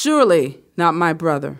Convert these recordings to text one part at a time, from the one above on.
Surely not my brother.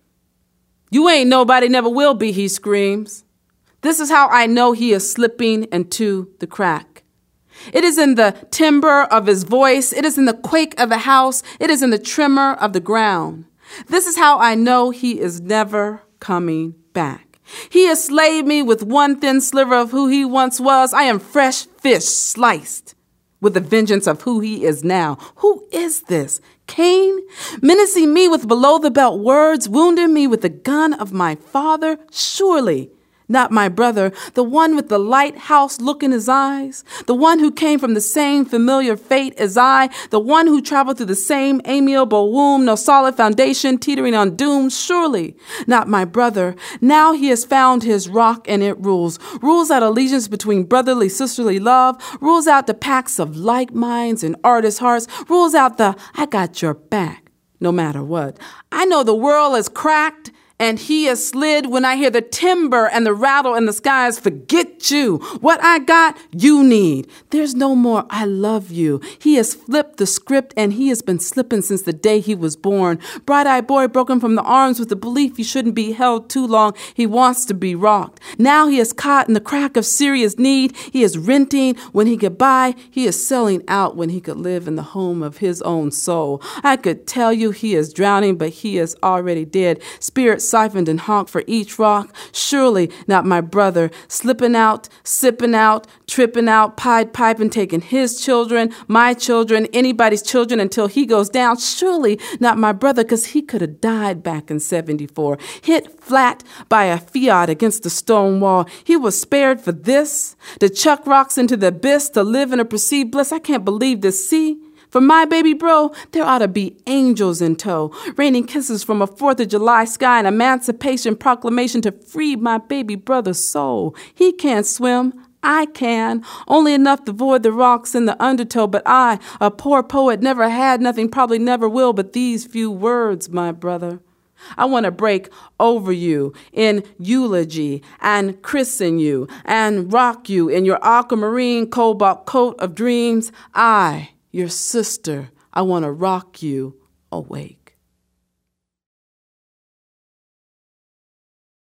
You ain't nobody, never will be, he screams. This is how I know he is slipping into the crack. It is in the timbre of his voice. It is in the quake of the house. It is in the tremor of the ground. This is how I know he is never coming back. He has slayed me with one thin sliver of who he once was. I am fresh fish sliced with the vengeance of who he is now. Who is this? Cain? Menacing me with below-the-belt words, wounding me with the gun of my father? Surely not my brother, the one with the lighthouse look in his eyes, the one who came from the same familiar fate as I, the one who traveled through the same amiable womb, no solid foundation, teetering on doom. Surely not my brother. Now he has found his rock and it rules out allegiance between brotherly, sisterly love, rules out the pacts of like minds and artist hearts, rules out the I got your back no matter what. I know the world is cracked and he has slid when I hear the timber and the rattle in the skies. Forget you. What I got, you need. There's no more I love you. He has flipped the script and he has been slipping since the day he was born. Bright-eyed boy broken from the arms with the belief he shouldn't be held too long. He wants to be rocked. Now he is caught in the crack of serious need. He is renting when he could buy. He is selling out when he could live in the home of his own soul. I could tell you he is drowning, but he is already dead. Spirit siphoned and honked for each rock. Surely not my brother, slipping out, sipping out, tripping out, pied piping, taking his children, my children, anybody's children until he goes down. Surely not my brother, because he could have died back in 74, hit flat by a Fiat against the stone wall. He was spared for this, to chuck rocks into the abyss, to live in a perceived bliss. I can't believe this. See? For my baby bro, there ought to be angels in tow, raining kisses from a 4th of July sky, an emancipation proclamation to free my baby brother's soul. He can't swim. I can, only enough to void the rocks in the undertow, but I, a poor poet, never had nothing, probably never will, but these few words, my brother. I want to break over you in eulogy and christen you and rock you in your aquamarine cobalt coat of dreams. I, your sister, I want to rock you awake.